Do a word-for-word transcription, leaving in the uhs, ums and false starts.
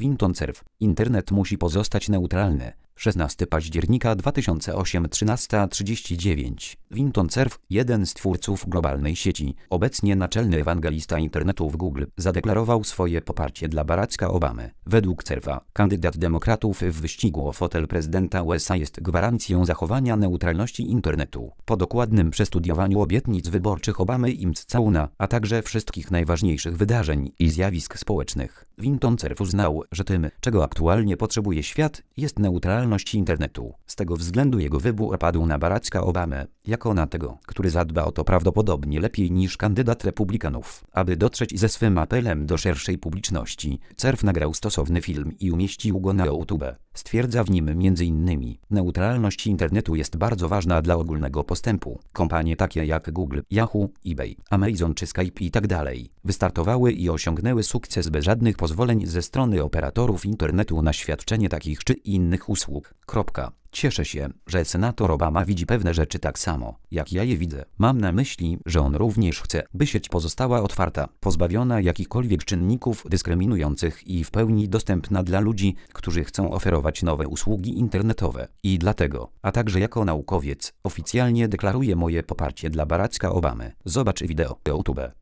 Wintoncerf. Internet musi pozostać neutralny. szesnastego października dwa tysiące ósmego, trzynasta trzydzieści dziewięć. Wintoncerf, jeden z twórców globalnej sieci, obecnie naczelny ewangelista internetu w Google, zadeklarował swoje poparcie dla Baracka Obamy. Według Cerfa, kandydat demokratów w wyścigu o fotel prezydenta U S A jest gwarancją zachowania neutralności internetu. Po dokładnym przestudiowaniu obietnic wyborczych Obamy i Mccauna, a także wszystkich najważniejszych wydarzeń i zjawisk społecznych, Wintoncerf uznał, że tym, czego aktualnie potrzebuje świat, jest neutralność internetu. Z tego względu jego wybór padł na Baracka Obamę, jako na tego, który zadba o to prawdopodobnie lepiej niż kandydat republikanów. Aby dotrzeć ze swym apelem do szerszej publiczności, Cerf nagrał stosowny film i umieścił go na YouTube. Stwierdza w nim między innymi: neutralność internetu jest bardzo ważna dla ogólnego postępu. Kompanie takie jak Google, Yahoo, eBay, Amazon czy Skype i tak dalej wystartowały i osiągnęły sukces bez żadnych pozwoleń ze strony operatorów internetu na świadczenie takich czy innych usług. Kropka. Cieszę się, że senator Obama widzi pewne rzeczy tak samo, jak ja je widzę. Mam na myśli, że on również chce, by sieć pozostała otwarta, pozbawiona jakichkolwiek czynników dyskryminujących i w pełni dostępna dla ludzi, którzy chcą oferować nowe usługi internetowe. I dlatego, a także jako naukowiec, oficjalnie deklaruję moje poparcie dla Baracka Obamy. Zobacz wideo YouTube.